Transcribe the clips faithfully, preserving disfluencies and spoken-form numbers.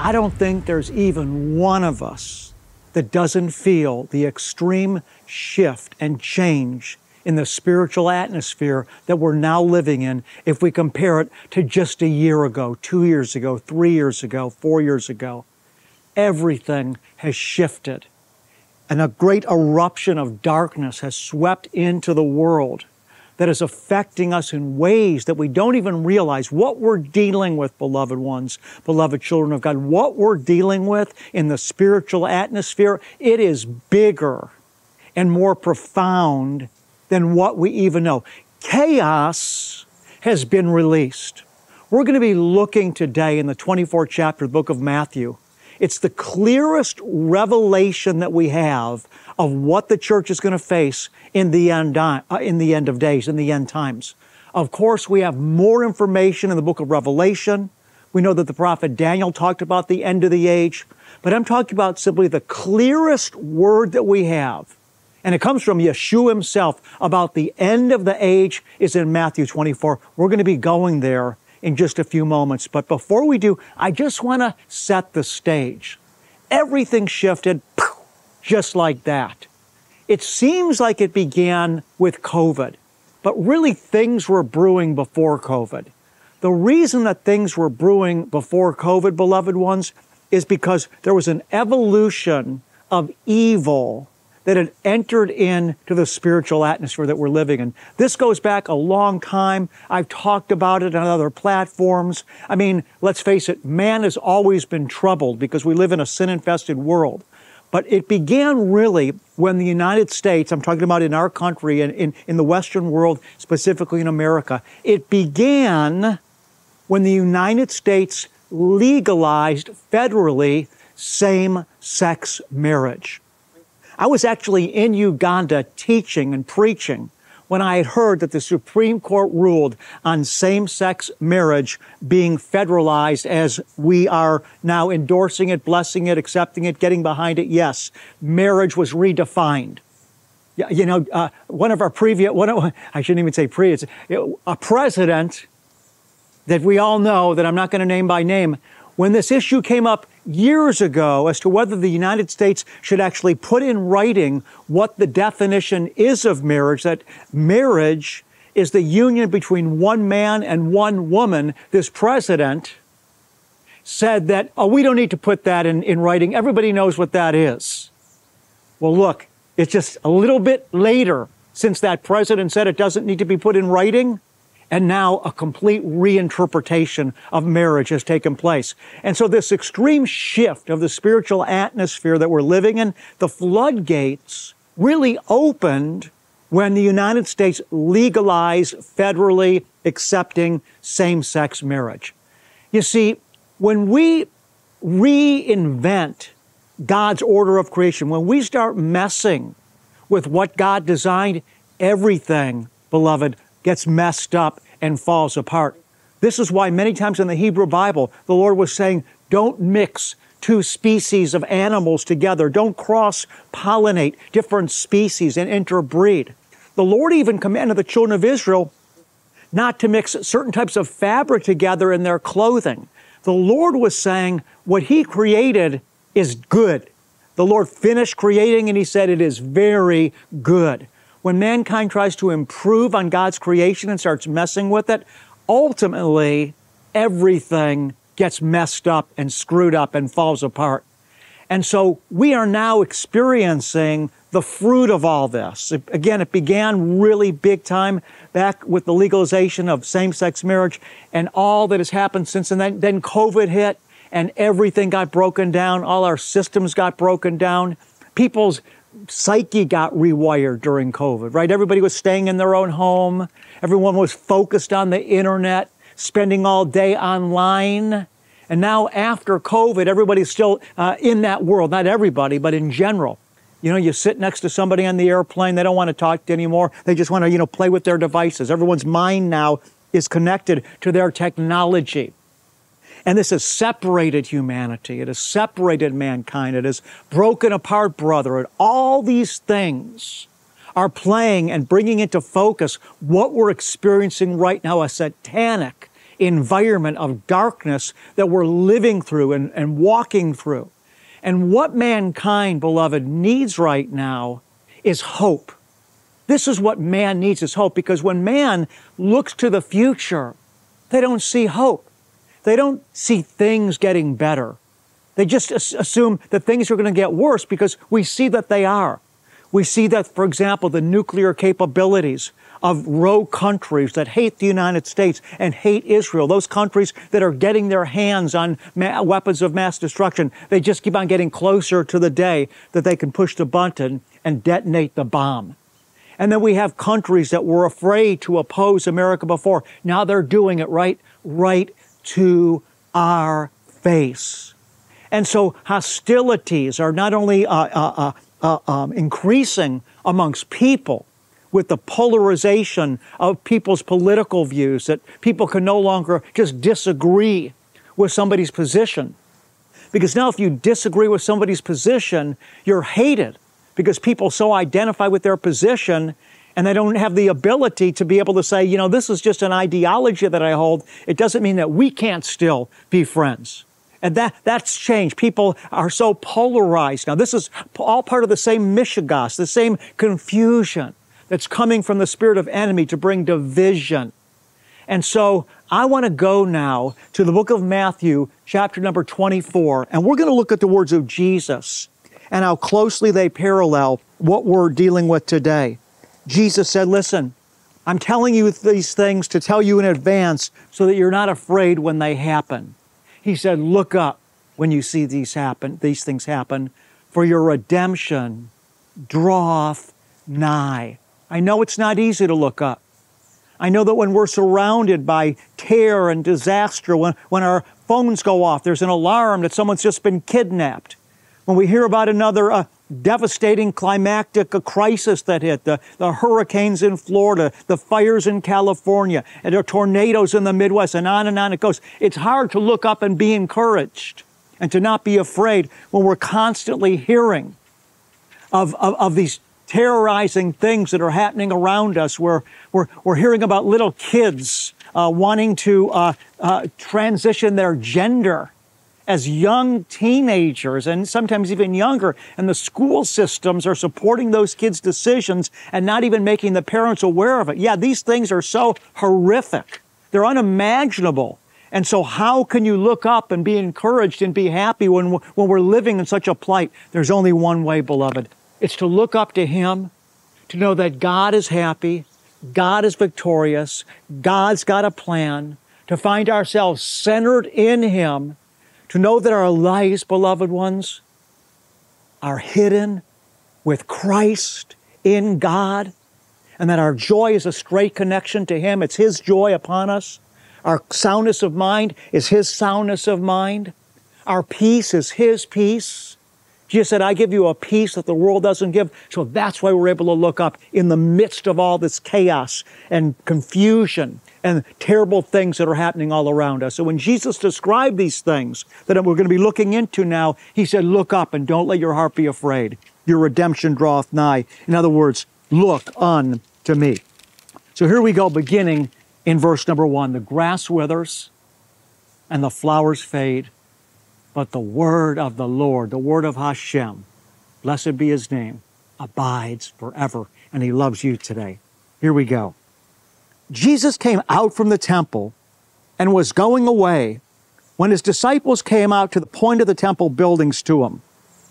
I don't think there's even one of us that doesn't feel the extreme shift and change in the spiritual atmosphere that we're now living in if we compare it to just a year ago, two years ago, three years ago, four years ago. Everything has shifted, and a great eruption of darkness has swept into the world that is affecting us in ways that we don't even realize. What we're dealing with, beloved ones, beloved children of God, what we're dealing with in the spiritual atmosphere, it is bigger and more profound than what we even know. Chaos has been released. We're going to be looking today in the twenty-fourth chapter of the book of Matthew. It's the clearest revelation that we have of what the church is going to face in the end, uh, in the end of days, in the end times. Of course, we have more information in the book of Revelation. We know that the prophet Daniel talked about the end of the age, but I'm talking about simply the clearest word that we have. And it comes from Yeshua himself about the end of the age is in Matthew twenty-four. We're going to be going there in just a few moments. But before we do, I just want to set the stage. Everything shifted just like that. It seems like it began with COVID, but really things were brewing before COVID. The reason that things were brewing before COVID, beloved ones, is because there was an evolution of evil that had entered into the spiritual atmosphere that we're living in. This goes back a long time. I've talked about it on other platforms. I mean, let's face it, man has always been troubled because we live in a sin-infested world. But it began really when the United States, I'm talking about in our country and in, in the Western world, specifically in America, it began when the United States legalized federally same-sex marriage. I was actually in Uganda teaching and preaching when I had heard that the Supreme Court ruled on same-sex marriage being federalized as we are now endorsing it, blessing it, accepting it, getting behind it. Yes, marriage was redefined. You know, uh, one of our previous, one of, I shouldn't even say previous, a president that we all know that I'm not going to name by name, when this issue came up years ago as to whether the United States should actually put in writing what the definition is of marriage, that marriage is the union between one man and one woman, this president said that, oh, we don't need to put that in, in writing. Everybody knows what that is. Well, look, it's just a little bit later since that president said it doesn't need to be put in writing. And now a complete reinterpretation of marriage has taken place. And so this extreme shift of the spiritual atmosphere that we're living in, the floodgates really opened when the United States legalized federally accepting same-sex marriage. You see, when we reinvent God's order of creation, when we start messing with what God designed, everything, beloved, gets messed up and falls apart. This is why many times in the Hebrew Bible, the Lord was saying, don't mix two species of animals together. Don't cross-pollinate different species and interbreed. The Lord even commanded the children of Israel not to mix certain types of fabric together in their clothing. The Lord was saying what He created is good. The Lord finished creating and He said it is very good. When mankind tries to improve on God's creation and starts messing with it, ultimately everything gets messed up and screwed up and falls apart. And so we are now experiencing the fruit of all this. It, again, it began really big time back with the legalization of same-sex marriage and all that has happened since. And then, then COVID hit and everything got broken down. All our systems got broken down. People's psyche got rewired during COVID, right? Everybody was staying in their own home. Everyone was focused on the internet, spending all day online. And now after COVID, everybody's still uh, in that world. Not everybody, but in general. You know, you sit next to somebody on the airplane, they don't want to talk to you anymore. They just want to, you know, play with their devices. Everyone's mind now is connected to their technology. And this has separated humanity. It has separated mankind. It has broken apart brotherhood. All these things are playing and bringing into focus what we're experiencing right now, a satanic environment of darkness that we're living through and, and walking through. And what mankind, beloved, needs right now is hope. This is what man needs, is hope, because when man looks to the future, they don't see hope. They don't see things getting better. They just assume that things are going to get worse because we see that they are. We see that, for example, the nuclear capabilities of rogue countries that hate the United States and hate Israel, those countries that are getting their hands on ma- weapons of mass destruction, they just keep on getting closer to the day that they can push the button and detonate the bomb. And then we have countries that were afraid to oppose America before. Now they're doing it right, right to our face. And so hostilities are not only uh, uh, uh, uh, um, increasing amongst people with the polarization of people's political views, that people can no longer just disagree with somebody's position. Because now if you disagree with somebody's position, you're hated because people so identify with their position and they don't have the ability to be able to say, you know, this is just an ideology that I hold. It doesn't mean that we can't still be friends. And that, that's changed. People are so polarized. Now, this is all part of the same mishigas, the same confusion that's coming from the spirit of enemy to bring division. And so I want to go now to the book of Matthew, chapter number twenty-four, and we're going to look at the words of Jesus and how closely they parallel what we're dealing with today. Jesus said, listen, I'm telling you these things to tell you in advance so that you're not afraid when they happen. He said, look up when you see these happen, these things happen, for your redemption draweth nigh. I know it's not easy to look up. I know that when we're surrounded by terror and disaster, when, when our phones go off, there's an alarm that someone's just been kidnapped. When we hear about another uh, devastating climactic uh, crisis that hit, the, the hurricanes in Florida, the fires in California, and the tornadoes in the Midwest, and on and on it goes. It's hard to look up and be encouraged and to not be afraid when we're constantly hearing of, of, of these terrorizing things that are happening around us. We're, we're, we're hearing about little kids uh, wanting to uh, uh, transition their gender as young teenagers and sometimes even younger, and the school systems are supporting those kids' decisions and not even making the parents aware of it. Yeah, these things are so horrific. They're unimaginable. And so how can you look up and be encouraged and be happy when, when we're living in such a plight? There's only one way, beloved. It's to look up to Him, to know that God is happy, God is victorious, God's got a plan, to find ourselves centered in Him, to know that our lives, beloved ones, are hidden with Christ in God, and that our joy is a straight connection to Him. It's His joy upon us. Our soundness of mind is His soundness of mind. Our peace is His peace. Jesus said, I give you a peace that the world doesn't give. So that's why we're able to look up in the midst of all this chaos and confusion and terrible things that are happening all around us. So when Jesus described these things that we're going to be looking into now, He said, look up and don't let your heart be afraid. Your redemption draweth nigh. In other words, look unto me. So here we go, beginning in verse number one. The grass withers and the flowers fade, but the word of the Lord, the word of Hashem, blessed be His name, abides forever. And He loves you today. Here we go. Jesus came out from the temple and was going away when His disciples came out to the point of the temple buildings to Him.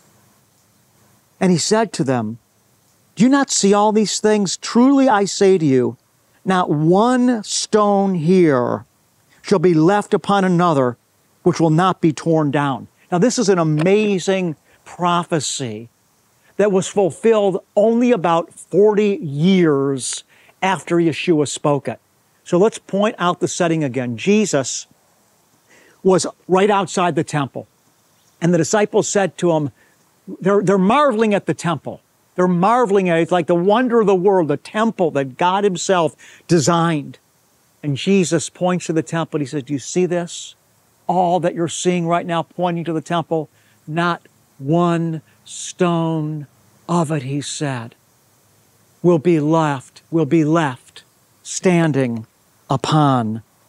And He said to them, do you not see all these things? Truly I say to you, not one stone here shall be left upon another which will not be torn down. Now, this is an amazing prophecy that was fulfilled only about forty years after Yeshua spoke it. So let's point out the setting again. Jesus was right outside the temple, and the disciples said to Him, they're, they're marveling at the temple. They're marveling at it. It's like the wonder of the world, the temple that God Himself designed. And Jesus points to the temple. He says, do you see this? All that you're seeing right now pointing to the temple, not one stone of it, He said, will be left, will be left standing upon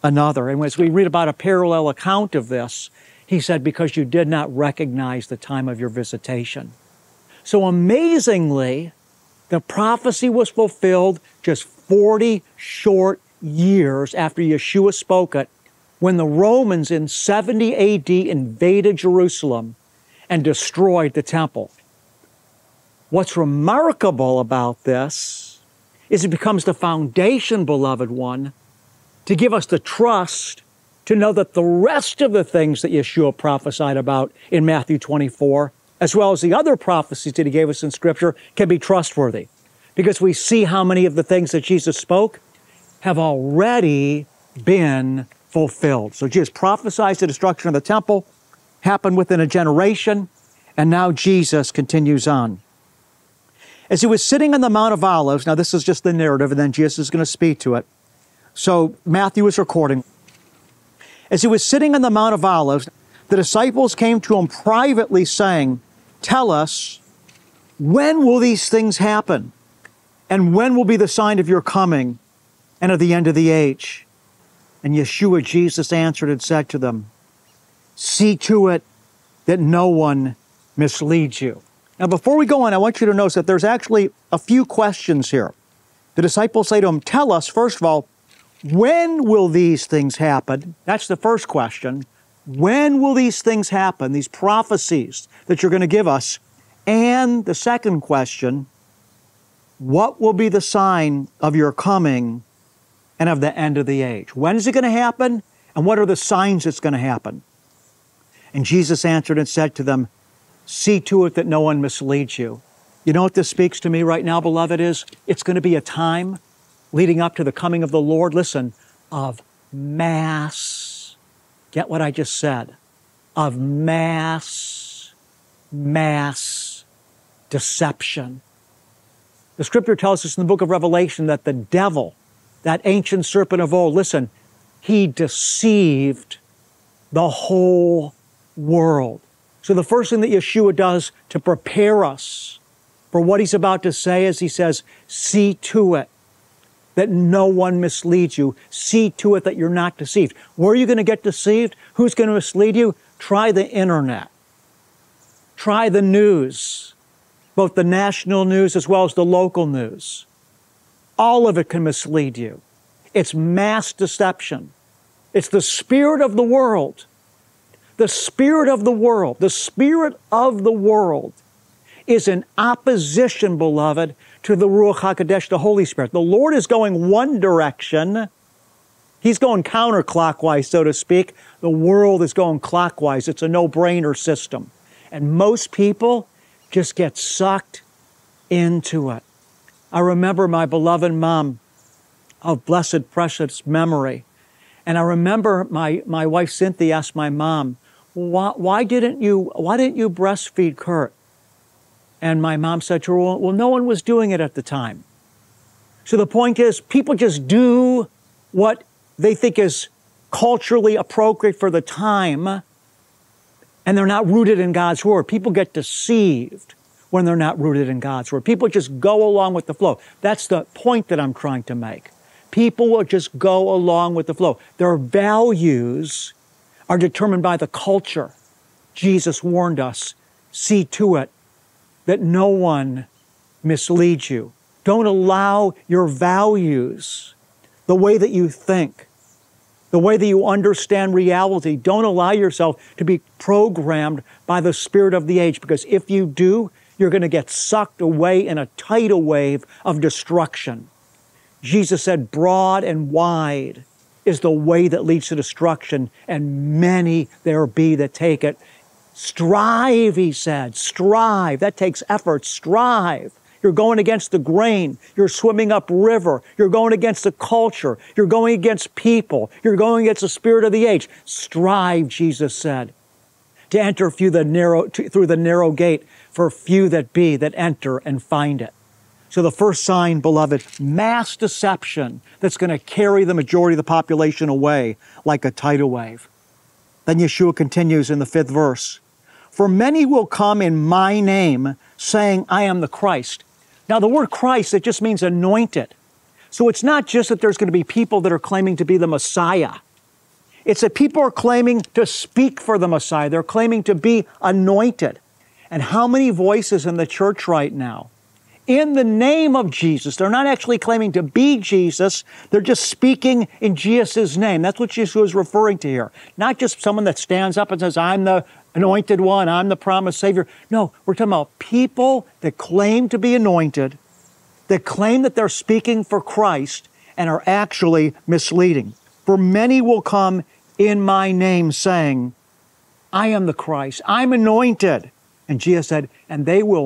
another. And as we read about a parallel account of this, he said, because you did not recognize the time of your visitation. So amazingly, the prophecy was fulfilled just forty short years after Yeshua spoke it, when the Romans in seventy A D invaded Jerusalem and destroyed the temple. What's remarkable about this is it becomes the foundation, beloved one, to give us the trust to know that the rest of the things that Yeshua prophesied about in Matthew twenty-four, as well as the other prophecies that he gave us in Scripture, can be trustworthy. Because we see how many of the things that Jesus spoke have already been fulfilled. So Jesus prophesied the destruction of the temple, happened within a generation, and now Jesus continues on. As he was sitting on the Mount of Olives, now this is just the narrative, and then Jesus is going to speak to it. So Matthew is recording. As he was sitting on the Mount of Olives, the disciples came to him privately saying, "Tell us, when will these things happen? And when will be the sign of your coming and of the end of the age?" And Yeshua, Jesus, answered and said to them, "See to it that no one misleads you." Now, before we go on, I want you to notice that there's actually a few questions here. The disciples say to him, "Tell us, first of all, when will these things happen?" That's the first question. When will these things happen, these prophecies that you're going to give us? And the second question, what will be the sign of your coming and of the end of the age? When is it going to happen? And what are the signs it's going to happen? And Jesus answered and said to them, "See to it that no one misleads you." You know what this speaks to me right now, beloved, is it's going to be a time leading up to the coming of the Lord, listen, of mass, get what I just said, of mass, mass deception. The Scripture tells us in the book of Revelation that the devil, that ancient serpent of old, listen, he deceived the whole world. So the first thing that Yeshua does to prepare us for what he's about to say is he says, see to it that no one misleads you. See to it that you're not deceived. Where are you going to get deceived? Who's going to mislead you? Try the internet. Try the news, both the national news as well as the local news. All of it can mislead you. It's mass deception. It's the spirit of the world. The spirit of the world, the spirit of the world is in opposition, beloved, to the Ruach HaKodesh, the Holy Spirit. The Lord is going one direction. He's going counterclockwise, so to speak. The world is going clockwise. It's a no-brainer system. And most people just get sucked into it. I remember my beloved mom of blessed, precious memory. And I remember my, my wife Cynthia asked my mom, why, why didn't you, why didn't you breastfeed Kurt? And my mom said to her, well, well, no one was doing it at the time. So the point is, people just do what they think is culturally appropriate for the time, and they're not rooted in God's Word. People get deceived when they're not rooted in God's Word. People just go along with the flow. That's the point that I'm trying to make. People will just go along with the flow. Their values are determined by the culture. Jesus warned us, see to it that no one misleads you. Don't allow your values, the way that you think, the way that you understand reality, don't allow yourself to be programmed by the spirit of the age, because if you do, you're going to get sucked away in a tidal wave of destruction. Jesus said, broad and wide is the way that leads to destruction, and many there be that take it. Strive, he said, strive. That takes effort. Strive. You're going against the grain. You're swimming upriver. You're going against the culture. You're going against people. You're going against the spirit of the age. Strive, Jesus said, to enter through the narrow, through the narrow gate, for few that be that enter and find it. So the first sign, beloved, mass deception that's going to carry the majority of the population away like a tidal wave. Then Yeshua continues in the fifth verse, for many will come in my name, saying, I am the Christ. Now the word Christ, it just means anointed. So it's not just that there's going to be people that are claiming to be the Messiah. It's that people are claiming to speak for the Messiah. They're claiming to be anointed. And how many voices in the church right now, in the name of Jesus, they're not actually claiming to be Jesus, they're just speaking in Jesus' name. That's what Jesus was referring to here. Not just someone that stands up and says, I'm the anointed one, I'm the promised Savior. No, we're talking about people that claim to be anointed, that claim that they're speaking for Christ, and are actually misleading. For many will come in my name saying, I am the Christ, I'm anointed. And Jesus said, and they will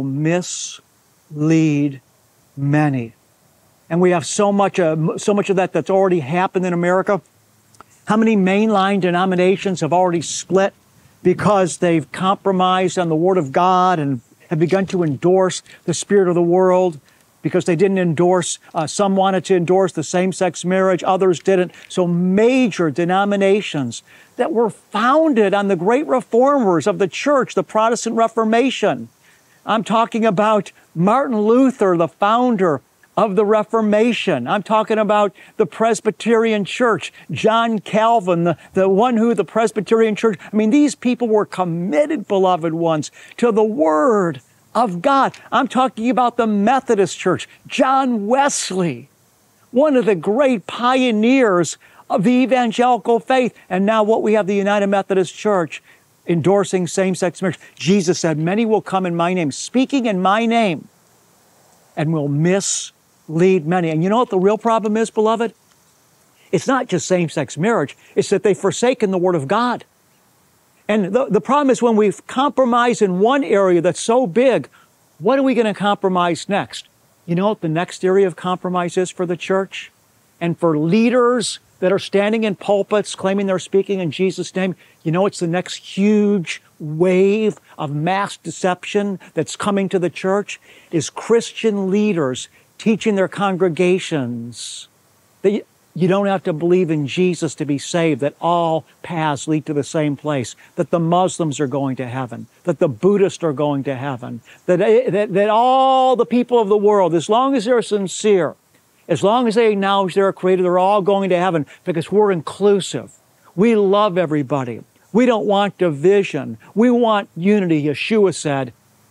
mislead many. And we have so much, uh, so much of that that's already happened in America. How many mainline denominations have already split because they've compromised on the Word of God and have begun to endorse the spirit of the world? Because they didn't endorse, uh, some wanted to endorse the same-sex marriage, others didn't. So major denominations that were founded on the great reformers of the church, the Protestant Reformation. I'm talking about Martin Luther, the founder of the Reformation. I'm talking about the Presbyterian Church, John Calvin, the, the one who the Presbyterian Church, I mean, these people were committed, beloved ones, to the Word of God. I'm talking about the Methodist Church, John Wesley, one of the great pioneers of the evangelical faith. And now what we have, the United Methodist Church endorsing same-sex marriage. Jesus said, many will come in my name, speaking in my name, and will mislead many. And you know what the real problem is, beloved? It's not just same-sex marriage. It's that they've forsaken the Word of God. And the, the problem is when we've compromised in one area that's so big, what are we going to compromise next? You know what the next area of compromise is for the church? And for leaders that are standing in pulpits claiming they're speaking in Jesus' name, you know what's the next huge wave of mass deception that's coming to the church? Is Christian leaders teaching their congregations that you don't have to believe in Jesus to be saved, that all paths lead to the same place, that the Muslims are going to heaven, that the Buddhists are going to heaven, that, that, that all the people of the world, as long as they're sincere, as long as they acknowledge they're a creator, they're all going to heaven because we're inclusive. We love everybody. We don't want division. We want unity. Yeshua said,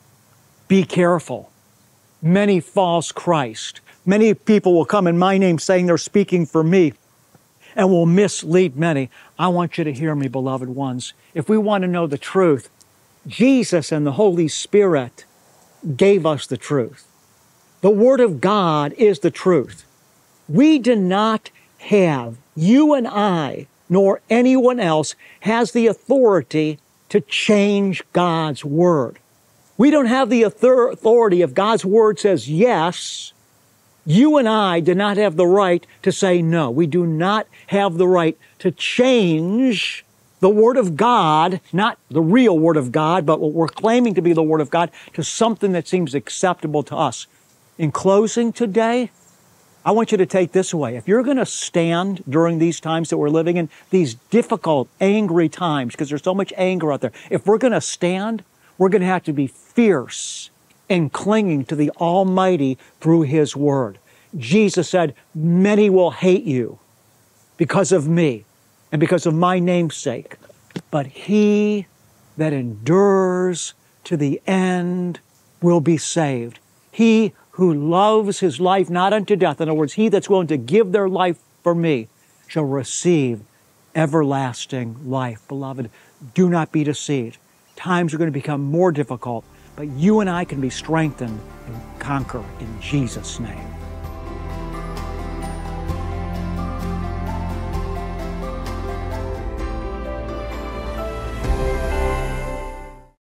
be careful. Many false Christ. Many people will come in my name saying they're speaking for me and will mislead many. I want you to hear me, beloved ones. If we want to know the truth, Jesus and the Holy Spirit gave us the truth. The Word of God is the truth. We do not have, you and I, nor anyone else, has the authority to change God's Word. We don't have the authority if God's Word says yes. You and I do not have the right to say no. We do not have the right to change the Word of God, not the real Word of God, but what we're claiming to be the Word of God, to something that seems acceptable to us. In closing today, I want you to take this away. If you're going to stand during these times that we're living in, these difficult, angry times, because there's so much anger out there, if we're going to stand, we're going to have to be fierce and clinging to the Almighty through His Word. Jesus said, many will hate you because of me and because of my name's sake, but he that endures to the end will be saved. He who loves his life not unto death, in other words, he that's willing to give their life for me, shall receive everlasting life. Beloved, do not be deceived. Times are going to become more difficult, but you and I can be strengthened and conquer in Jesus' name.